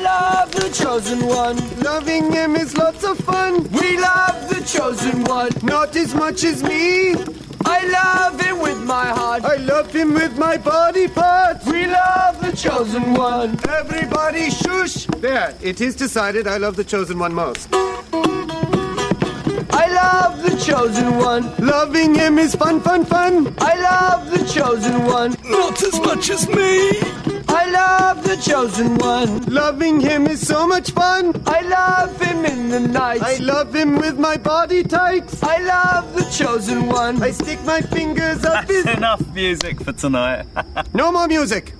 love the chosen one. Loving him is lots of fun. We love the chosen one. Not as much as me. I love him with my heart. I love him with my body parts. We love the chosen one. Everybody shush. There, it is decided I love the chosen one most. I love the chosen one. Loving him is fun, fun, fun. I love the chosen one. Not as much as me. I love the chosen one. Loving him is so much fun. I love him in the night. I love him with my body tights. I love the chosen one. I stick my fingers up his... Enough music for tonight. No more music.